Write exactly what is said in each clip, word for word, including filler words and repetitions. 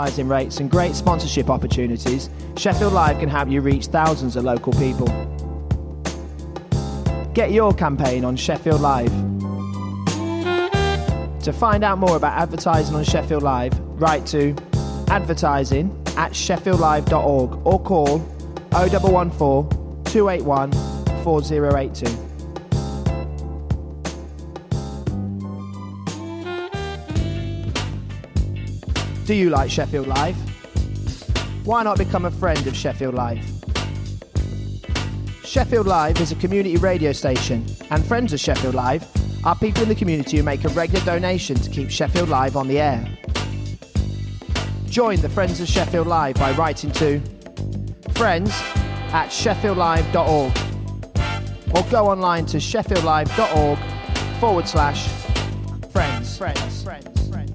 advertising rates and great sponsorship opportunities, Sheffield Live can help you reach thousands of local people. Get your campaign on Sheffield Live. To find out more about advertising on Sheffield Live, write to advertising at sheffield live dot org or call oh one one four, two eight one, four oh eight two. Do you like Sheffield Live? Why not become a friend of Sheffield Live? Sheffield Live is a community radio station, and friends of Sheffield Live are people in the community who make a regular donation to keep Sheffield Live on the air. Join the Friends of Sheffield Live by writing to friends at sheffield live dot org or go online to sheffield live dot org forward slash friends. Friends. Friends. Friends.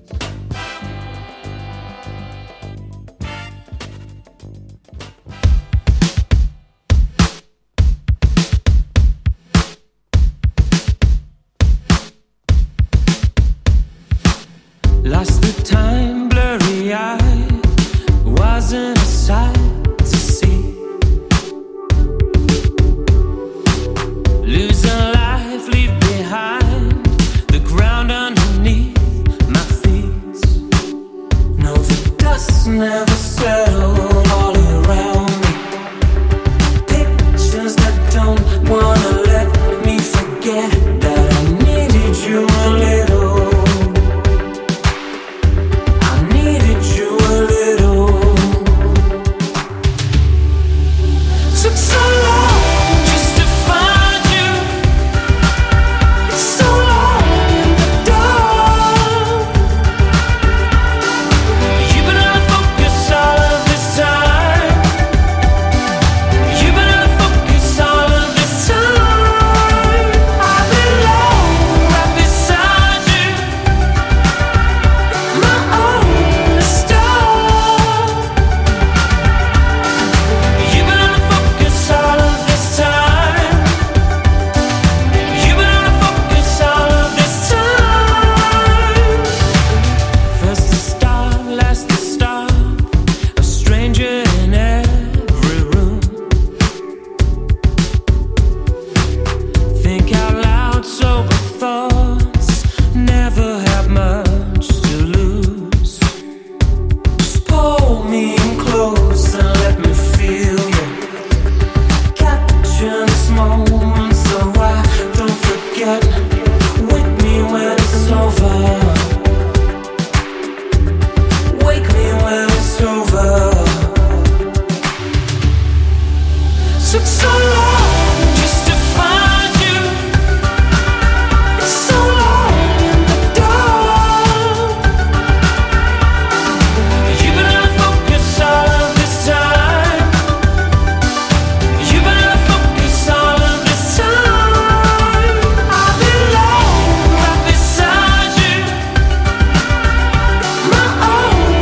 Lost the time, blurry eye, wasn't a sight to see. Lose a life, leave behind the ground underneath my feet. No, the dust never settled all around me. Pictures that don't wanna let me forget that I needed you a little.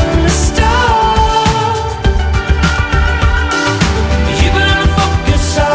You've been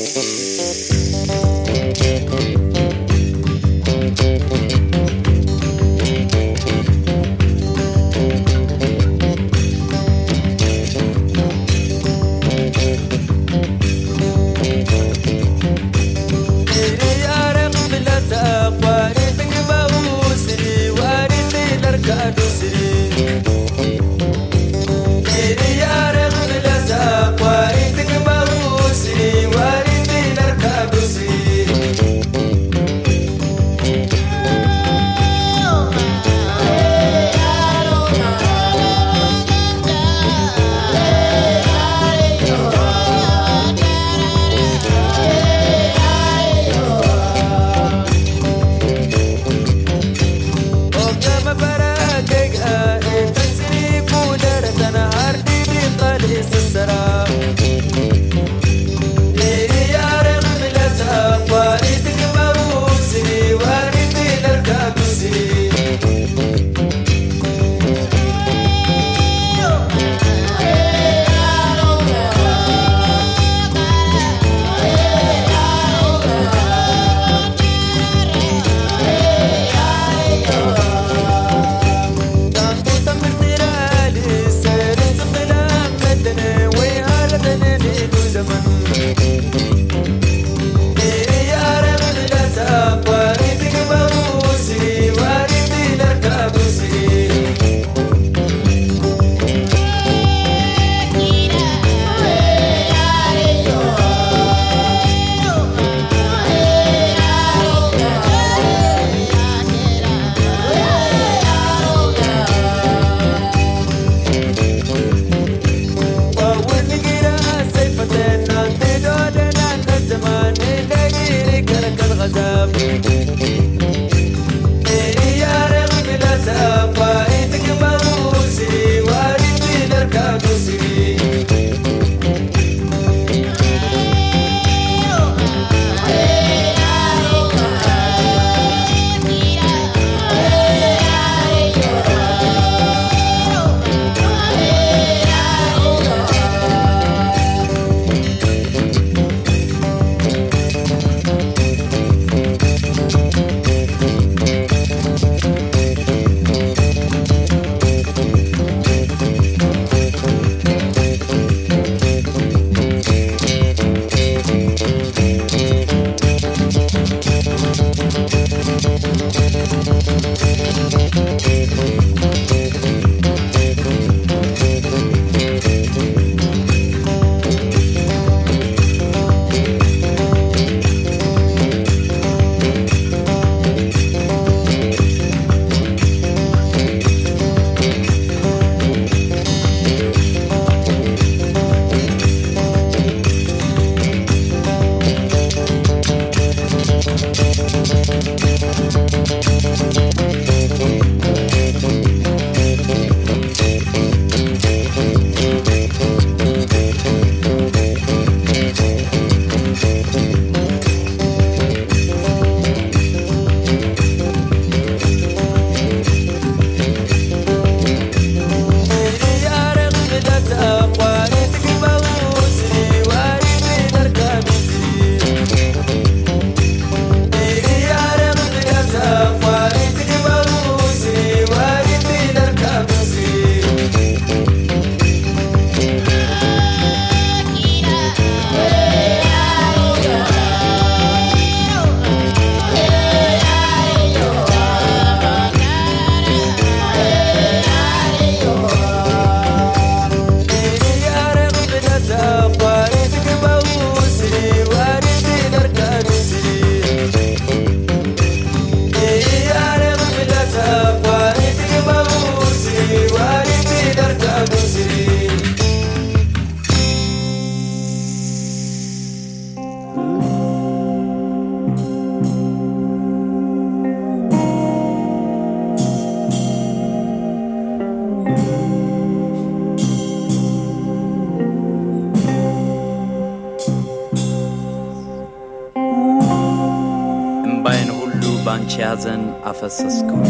ያዘን አፈሰስኩኝ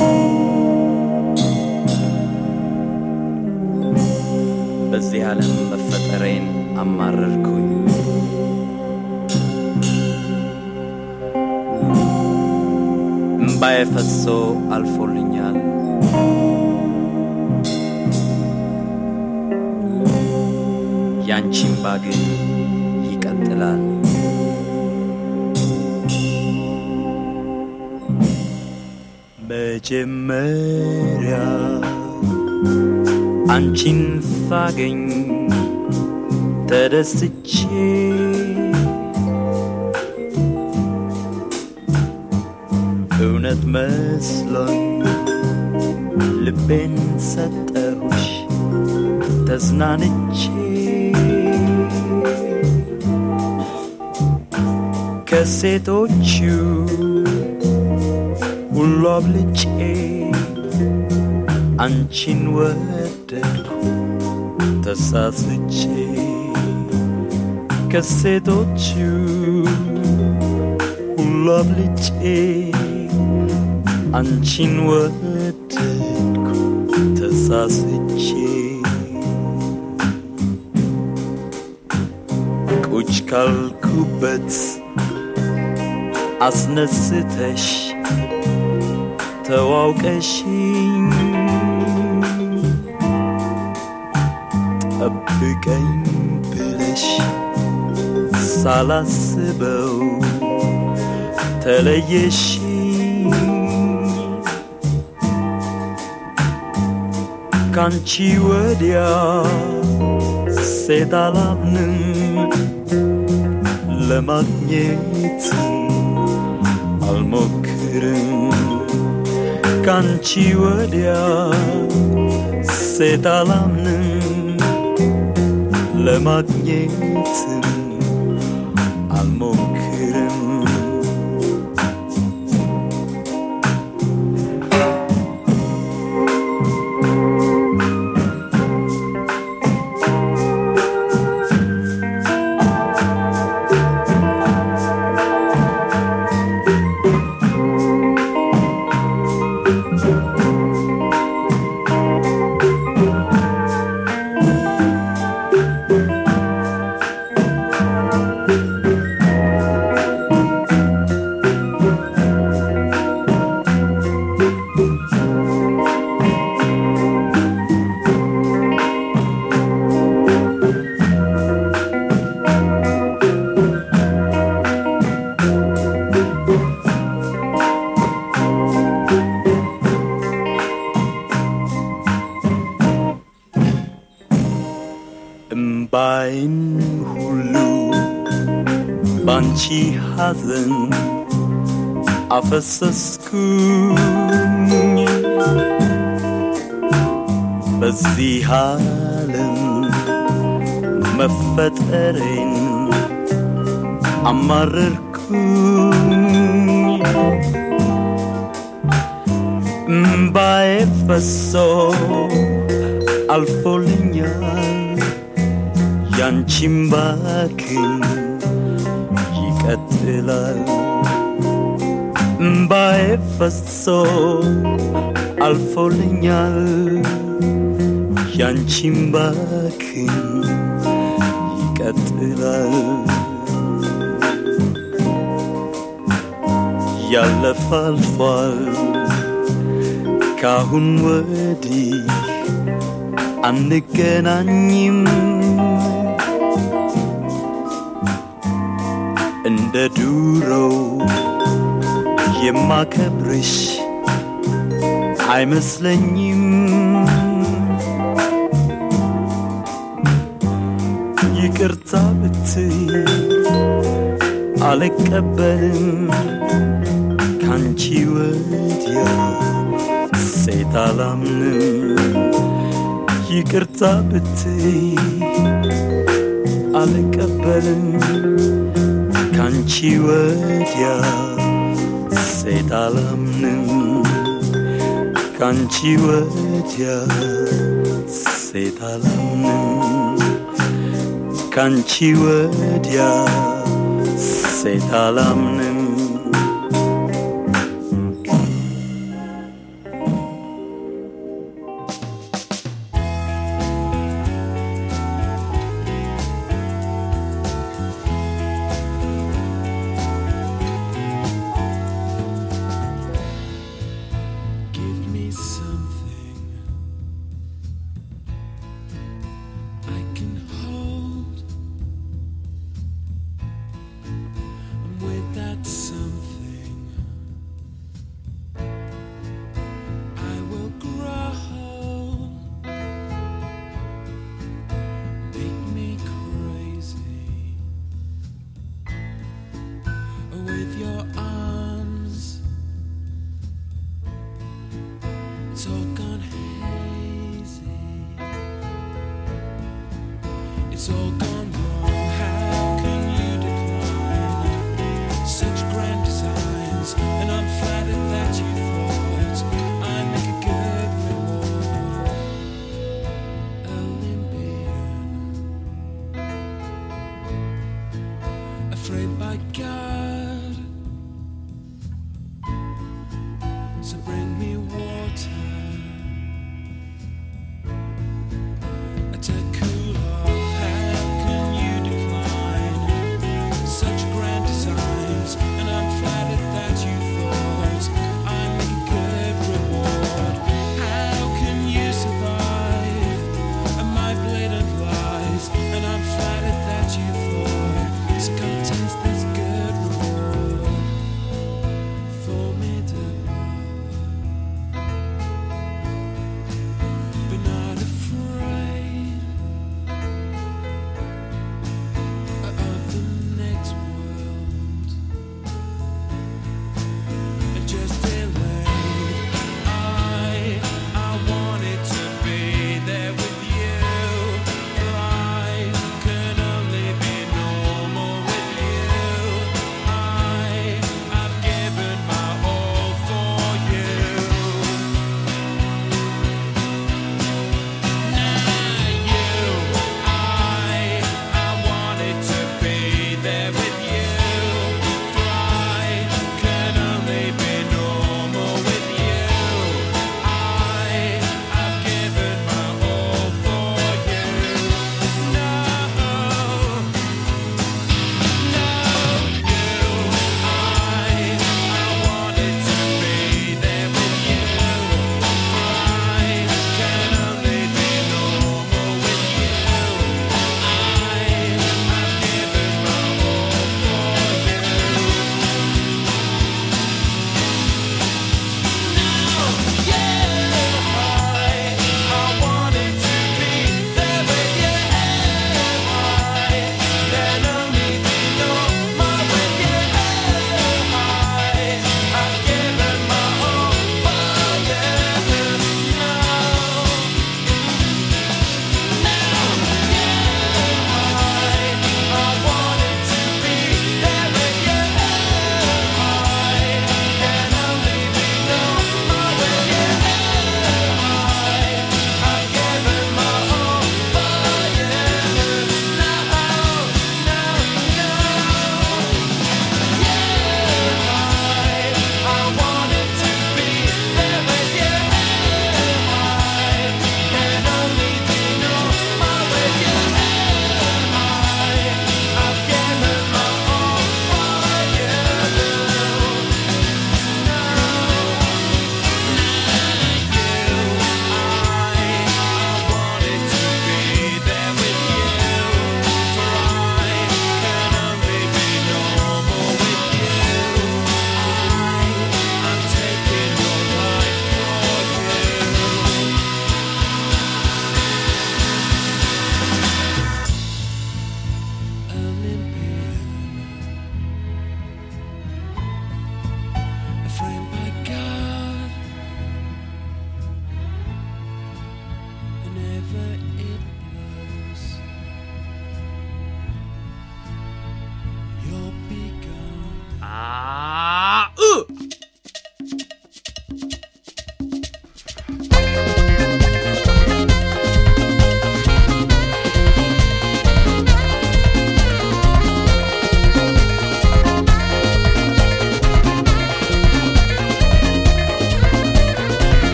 በዚህ ዓለም መፈጠሬን አማረርኩኝ እምባዬ ፈሶ አልፎልኛል ያንቺን ባግን ይቀጥላል መጀመሪያ አንቺን ሳገኝ ተደስቼ እውነት መስሎኝ ልቤን ሰጠሁሽ ተዝናንቼ ከሴቶቹ ሁሉ አብልጬ አንቺን ወደድኩ ተሳስቼ ከሴቶቹ ሁሉ አብልጬ አንቺን ወደድኩ ተሳስቼ ቁጭ ካልኩበት አስነስተሽ ተዋውቀሽኝ ጠብቀኝ ብለሽ ሳላስበው ተለየሽኝ ካንቺ ወዲያ ሴት አላምንም ለማግኘት አልሞክርም ካንቺ ወዲያ ሴት አላምንም ለማግኘት አልሞክርም እምባይን ሁሉ ባንቺ ሐዘን አፈሰስኩኝ በዚህ ዓለም መፈጠሬን አማረርኩኝ እምባዬ ፈሶ አልፎልኛል ያንቺን ባክን ይቀጥላል እምባዬ ፈሶ አልፎልኛል ያንቺን ባክን ይቀጥላል ያለፈ አልፏል ካሁን ወዲህ አንገናኝም እንደ ዱሮው የማከብርሽ አይመስለኝም ይቅርታ ብትይ አልቀበልም ካንቺ ወዲያ ሴት አላምንም ይቅርታ ብትይ አልቀበልም ካንቺ ወዲያ ሴት አላምንም ካንቺ ወዲያ ሴት አላምንም ካንቺ ወዲያ ሴት አላምንም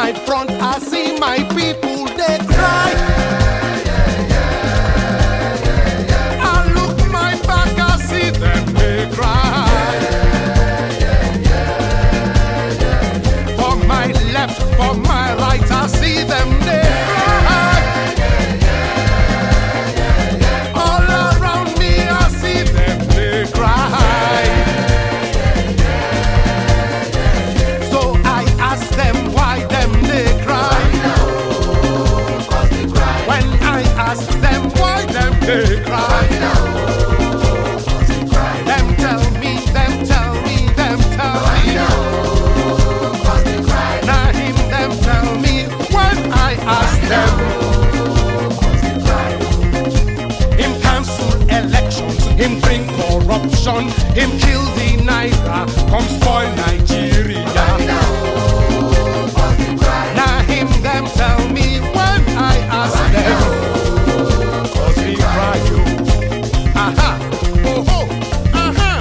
my front, I see my people, they cry. I look my back, I see them, they cry. For my left, for my right, I see them, they cry. All around me, I see them, they cry. So I ask them why them they cry. When I ask them why them they cry, them tell me, them tell me, them tell me. Now him them tell me when I ask them. Him cancel elections, him bring corruption, him kill the Naira, come spoil Nigeria. Now him them tell me when I ask them, cause he cry you. Aha, oh ho, aha.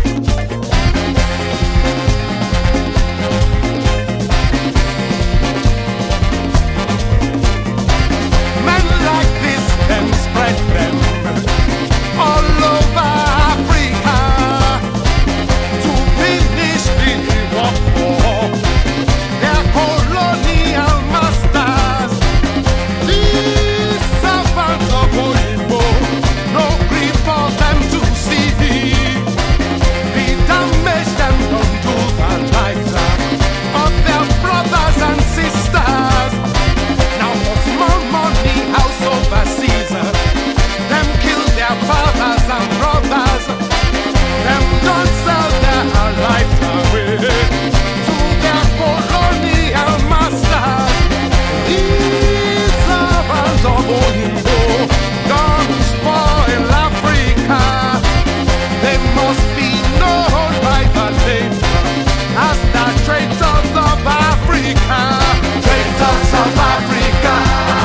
Men like this, them spread them all over Africa to finish the work war. They're colonial masters, these servants of Oyinbo. No grief for them to see the damage them done to the lives of their brothers and sisters. Now for small money, house overseas, them kill their fathers and brothers. Them don't sell their lives away to their colonial masters. These servants of Oyinbo don't spoil Africa. They must be known by the name as the traitors of Africa. Traitors of Africa.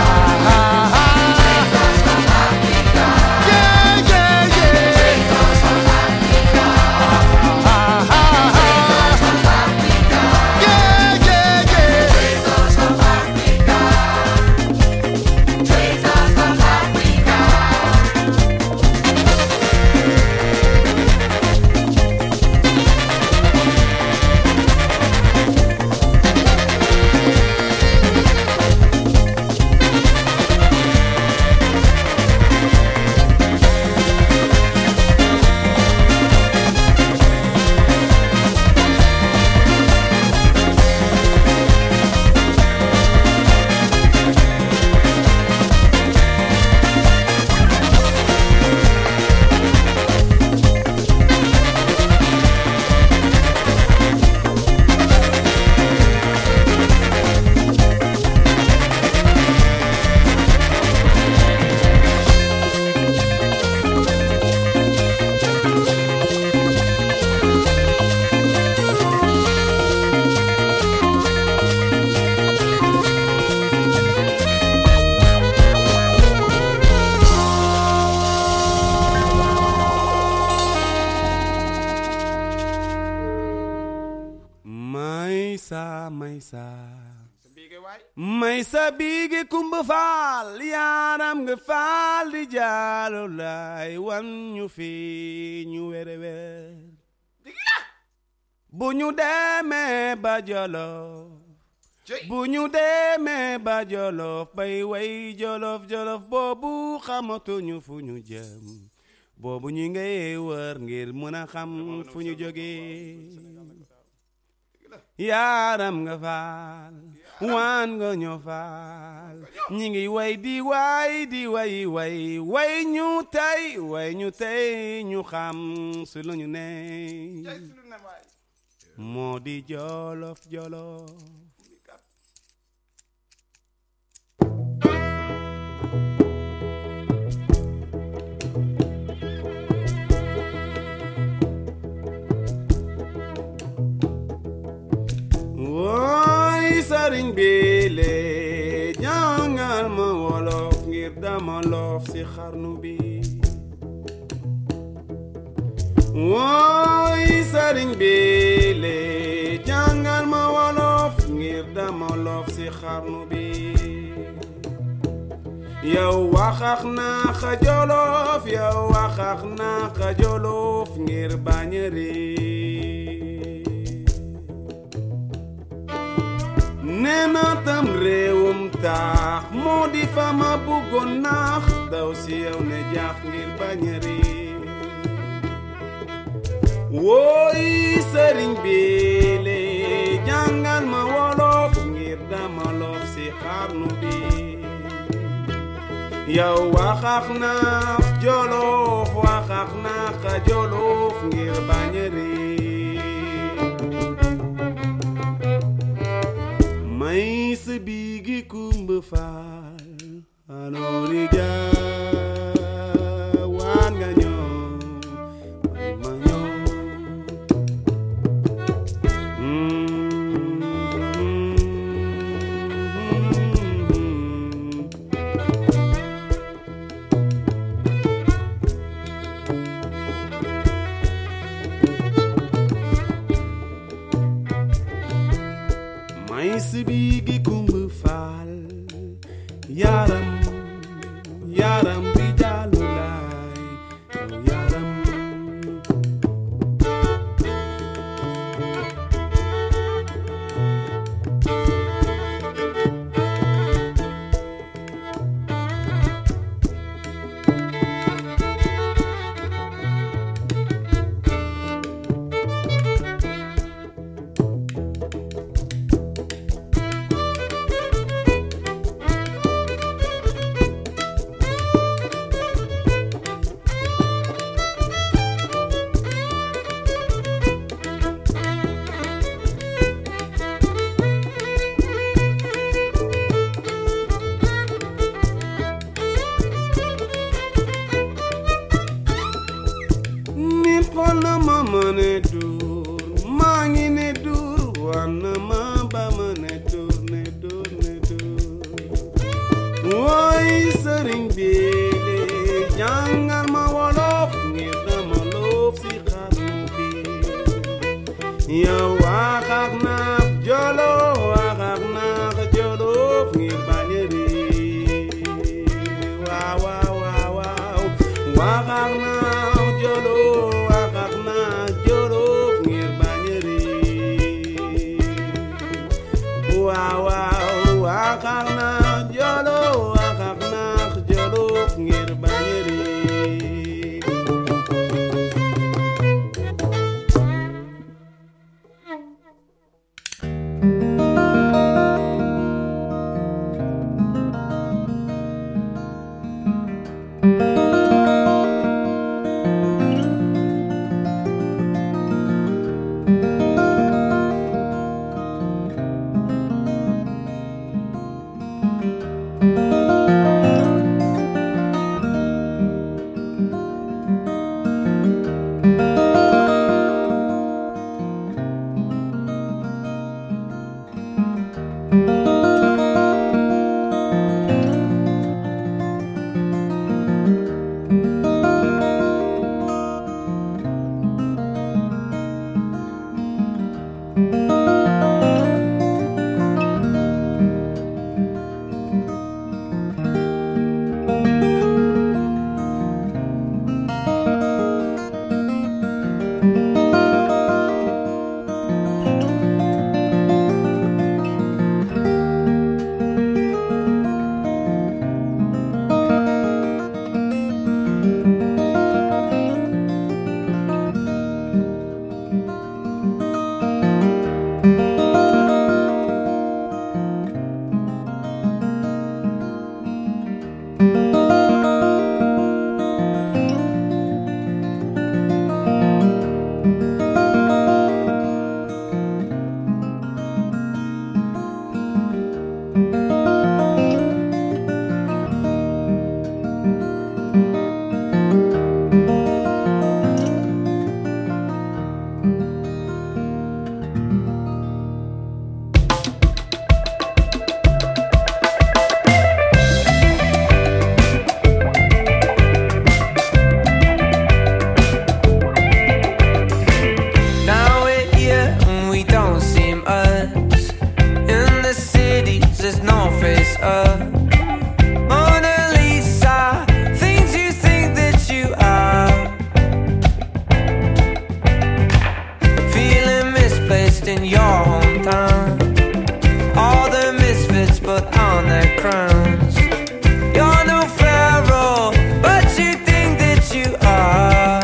Yeah, yeah, yeah. Traitors of Africa. Yeah, yeah, yeah. Traitors of Africa. Traitors of Africa. Maisa, Maisa. Maisa bigi kumba faal yaram nga faal di jaalo lay wan ñu fi ñu wéré wér bu ñu demee ba Jolof bu ñu demee ba Jolof bay way Jolof Jolof boobu xamatuñu fu ñu jëm boobu ñu ngay wër ngir mën a xam fu ñu jógee yaram nga faal wan nga ñoo faal ñi ngi way di way di way way way ñu tey way ñu tey ñu xam su lu ñu ne moo di Jolof Jolof woy sëriñ bi le jàngal ma wolof ngir dama loof si xarnu bi woy sëriñ bi le jàngal ma wolof ngir dama loof si xarnu bi yow waxax naa xa jolof yow waxax naa xa jolof ngir bañ a réer nee na tam réewum taax moo di fa ma bëggoon naax daw si yow ne jaax ngir bañ a réer wooy sëriñ bi le jàngal ma wolof ngir dama loof si xarnu bi yow waxax naa jolof waxax naa xa jolof ngir bañ a réer may sa biigi kumba faal anoori jaawaan nga ñoo may ma ñoo Sibigi kumbu faal yaram yaram bi jaalu laay yaram world on their crowns. You're no pharaoh, but you think that you are.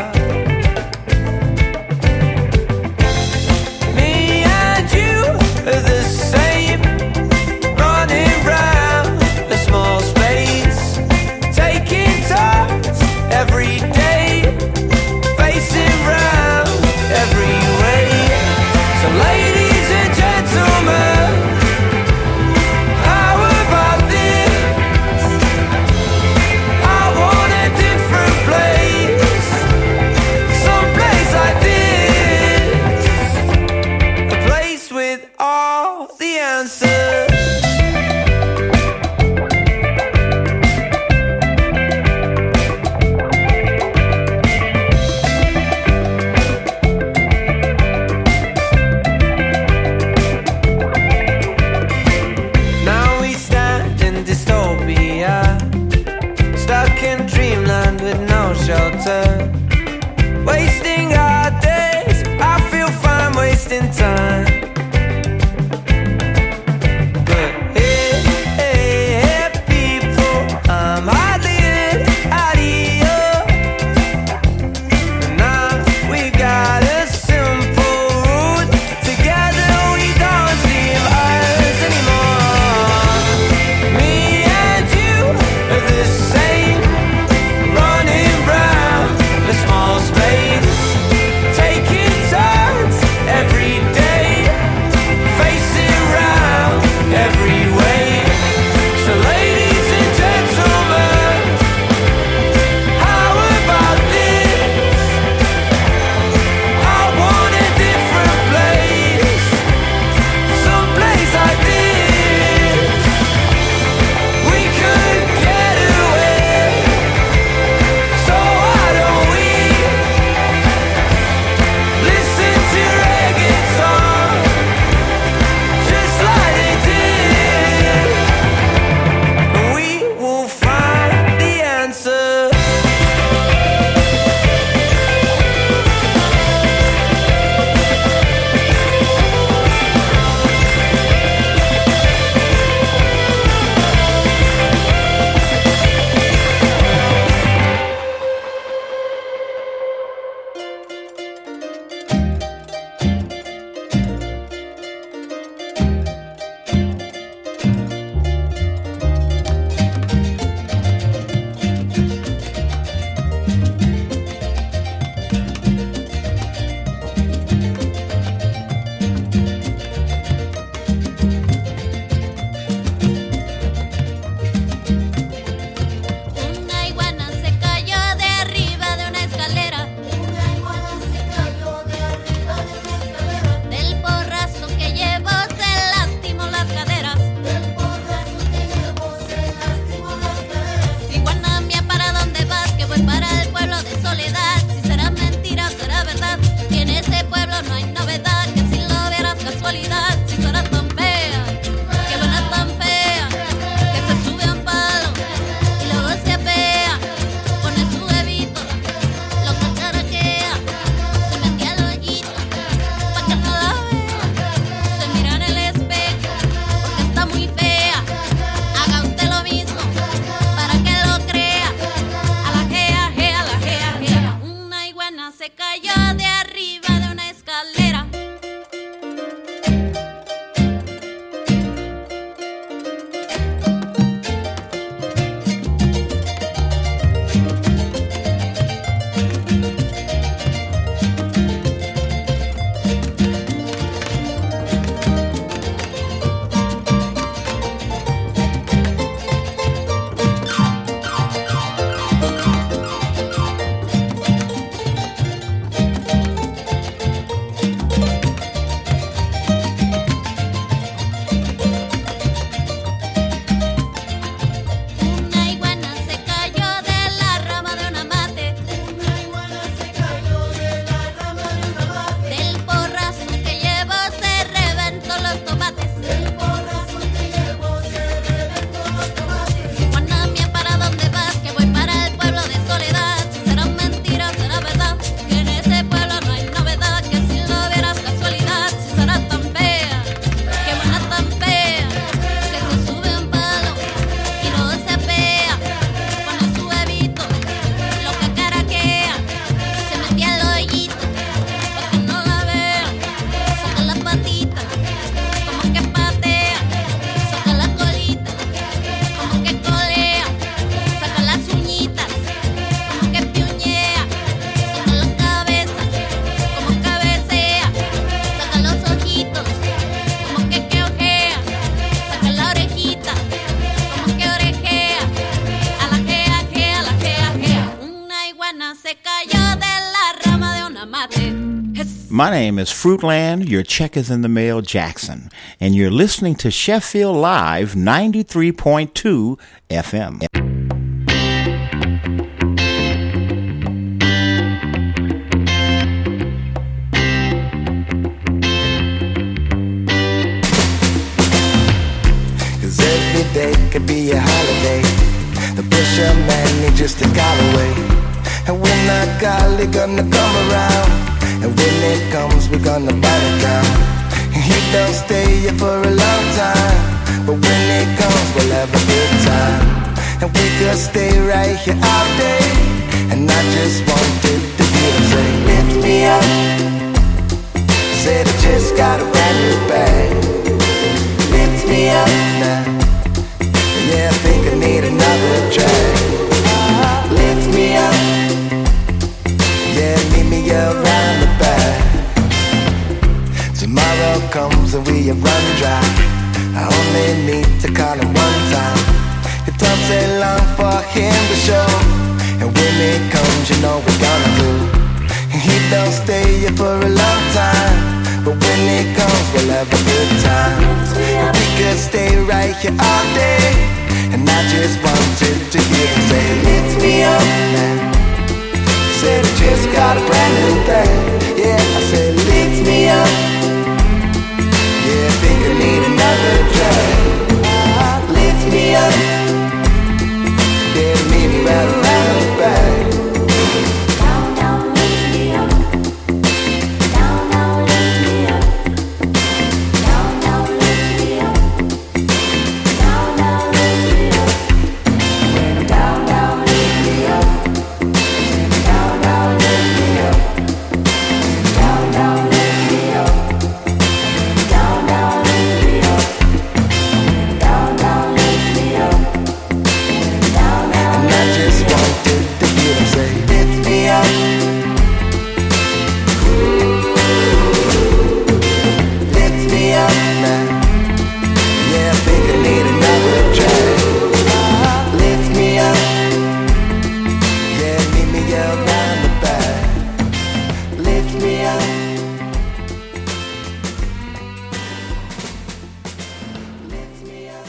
Me and you are the same, running round a small space, taking turns every day, facing round every way. So ladies and gentlemen, how about this? I want a different place, someplace like this, a place with all the answers. Now we stand in dystopia, stuck in dreamland with no shelter, wasting our days. I feel fine wasting time. But hey, hey, hey, people, I'm hardly in out here. And now we got a simple route. Together we don't seem us anymore. Me and you are the same, running round My name is Fruitland, your check is in the mail, Jackson, and you're listening to Sheffield Live ninety-three point two F M. Cause every day could be a holiday. The pusher man needs just a call away. And when that golly gonna come around, and when it comes, we're gonna bite it down. He don't stay here for a long time, but when it comes, we'll have a good time. And we could stay right here all day. And I just wanted to hear him say, lift me up. Said I just got a brand new bag. Lift me up now. Yeah, I think I need another drag. Lift me up. Yeah, meet me around the back. Tomorrow comes and we have run dry. I only need to call him one time. It don't take long for him to show. And when it comes, you know we're gonna do. And he don't stay here for a long time, but when it comes, we'll have a good time. And we could stay right here all day. And I just wanted to hear him say, lift me up now. Said I just got a brand new thing. Yeah, I said lift me up. Yeah, I think I need another drag. Lift me up. Yeah, meet me right around the back. Down, down, lift me up. Down, down, lift me up. Down, down, lift me up. Down, down, lift me up. Down, down, lift me up. Down, down, lift me up. Down, down, lift me up. Down, down, lift me up. Down, down, lift me up. Down, down. And I just wanted to hear him say, lift me up. Lift me up now. Yeah, I think I need another drag. Lift me up. Yeah, meet me around the back. Lift me up. Lift me up.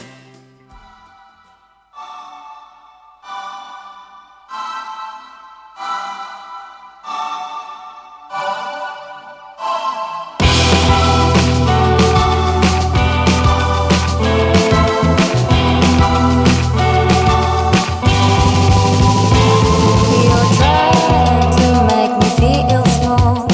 You're trying to make me feel small,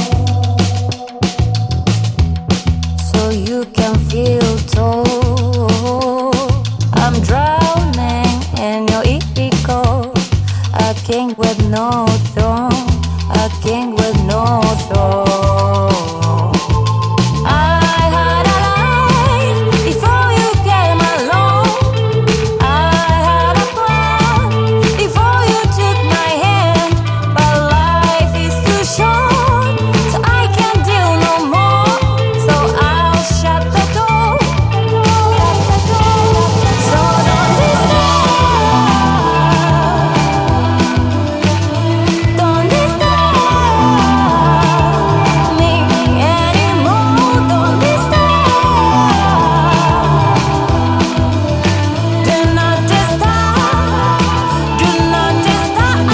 so you can feel tall. I'm drowning in your ego, a king with no throne, a king with no throne. I had a life before you came along. I had a plan before you took my hand, but life is too short, so I can't deal no more. So I'll shut the door. So don't disturb, don't disturb me anymore. Don't disturb, do not disturb, do not disturb.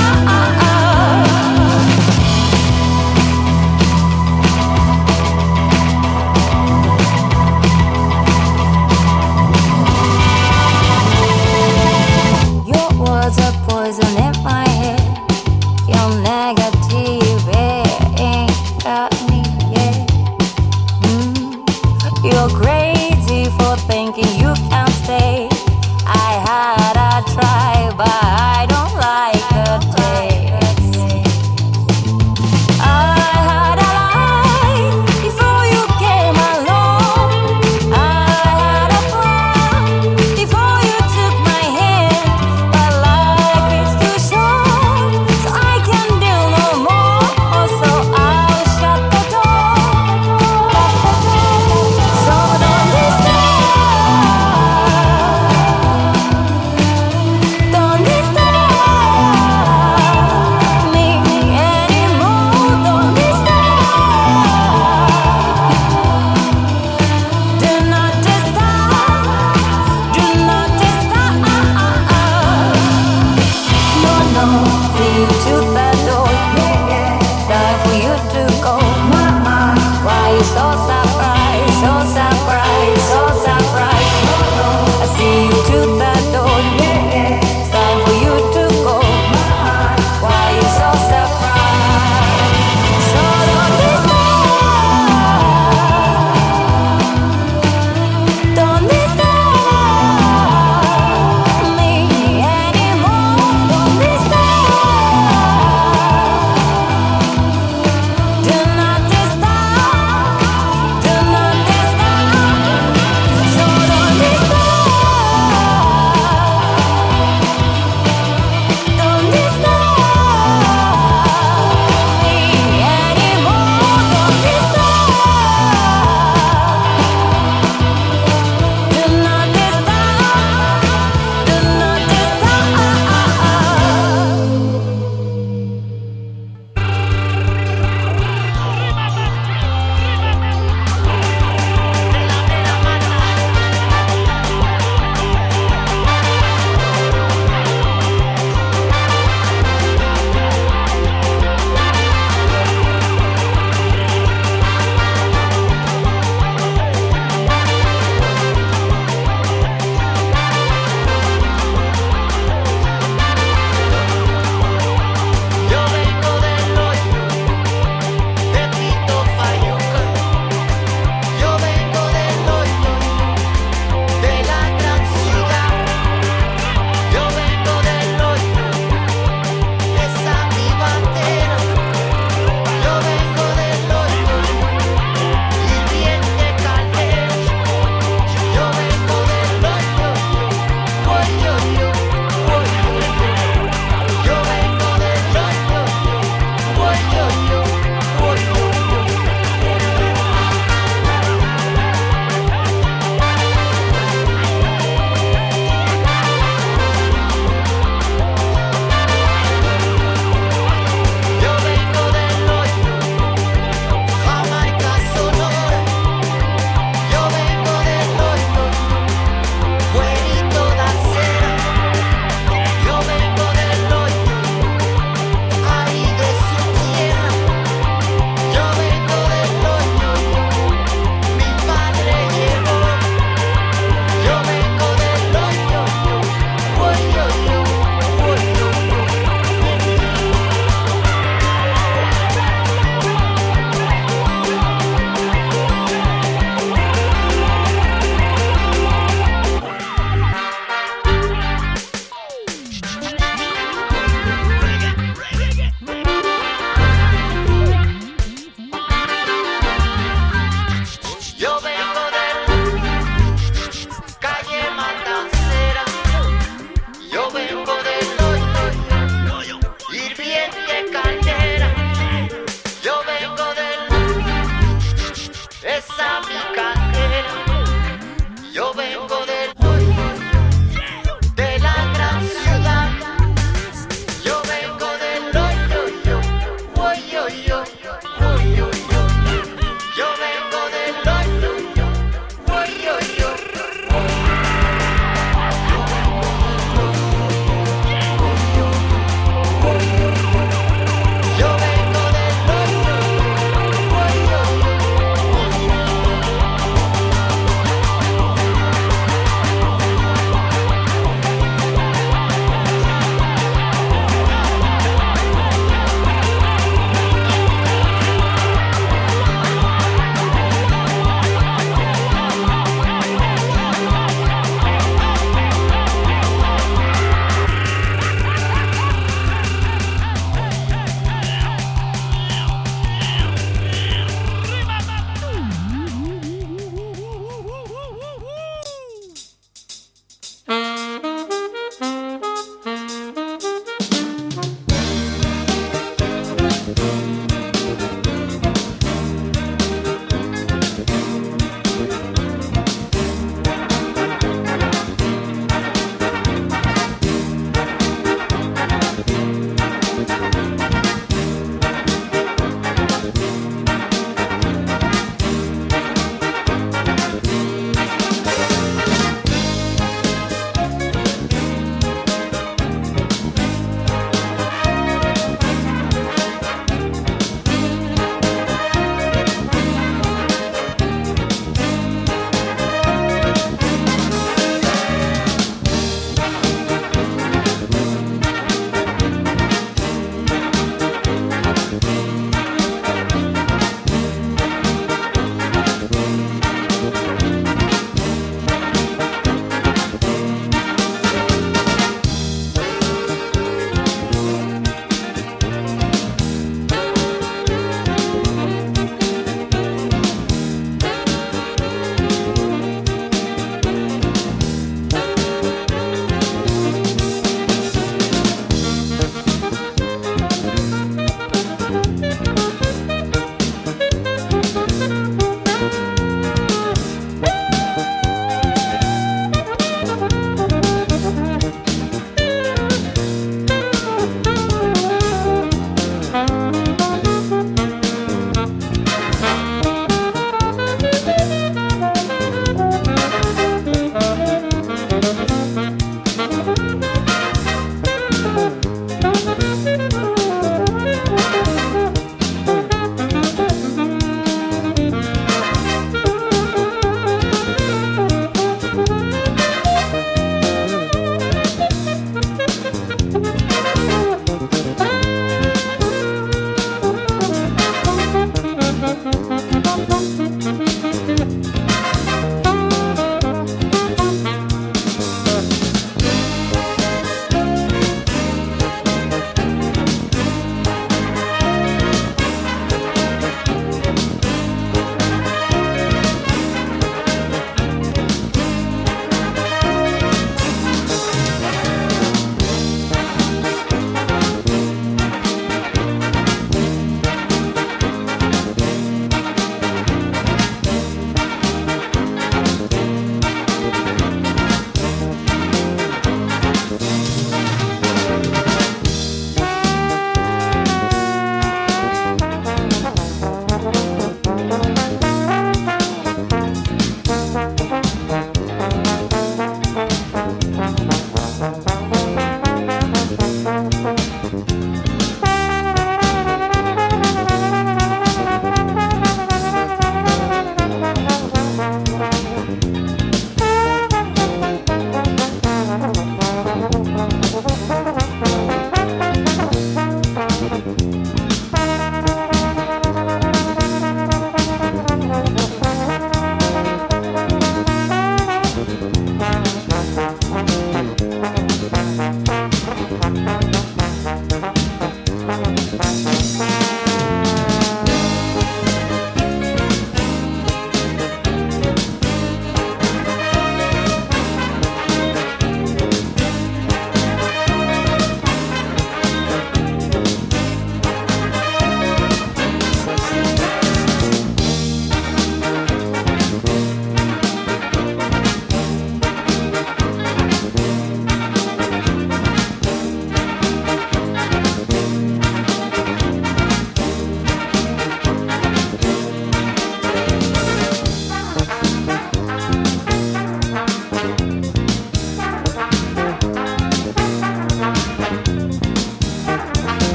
Your words are poison in my head. Your negative ain't got me yet. Mm. You're crazy for thinking you can stay. I had a try, but I don't like the taste. I had a life before you came along. I had a plan before you took my hand, but life is too short, so I can do no more. So I'll shut the door. So don't disturb,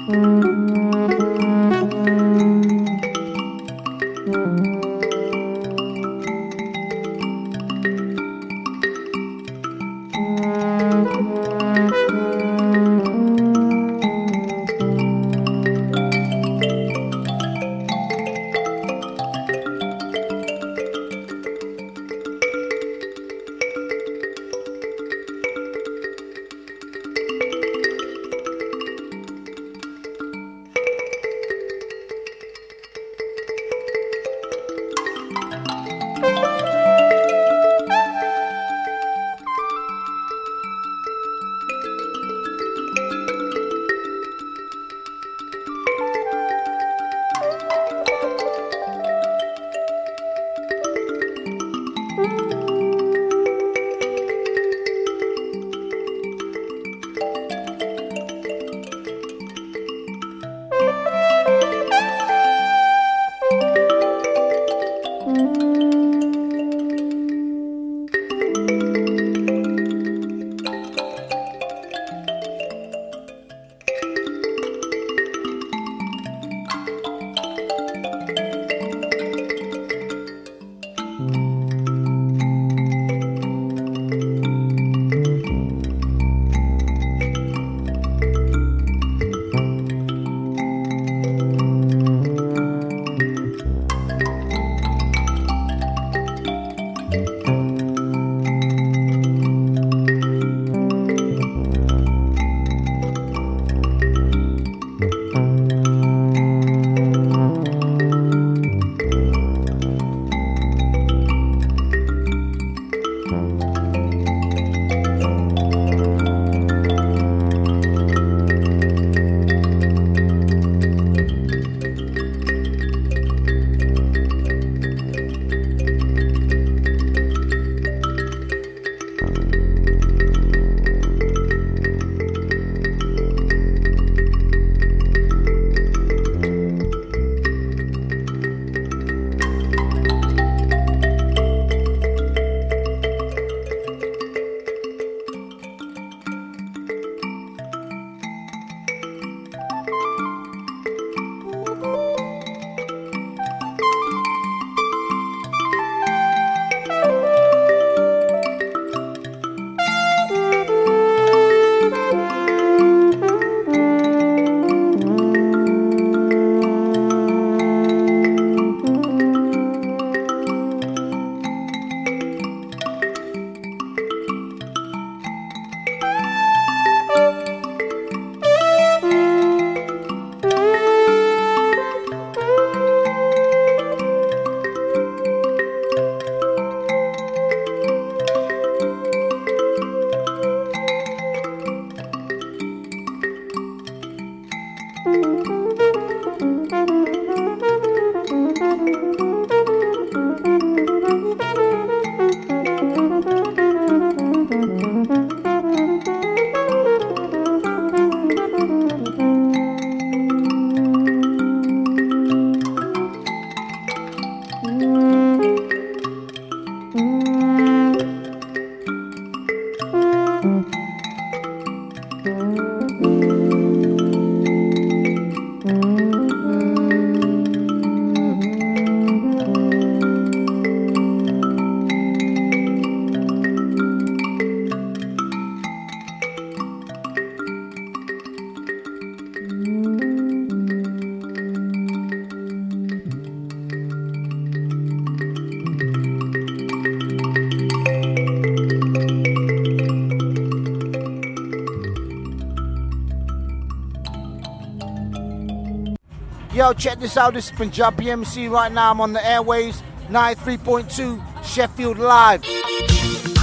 Yo, check this out. This is Punjabi M C right now. I'm on the airwaves, ninety-three point two Sheffield Live.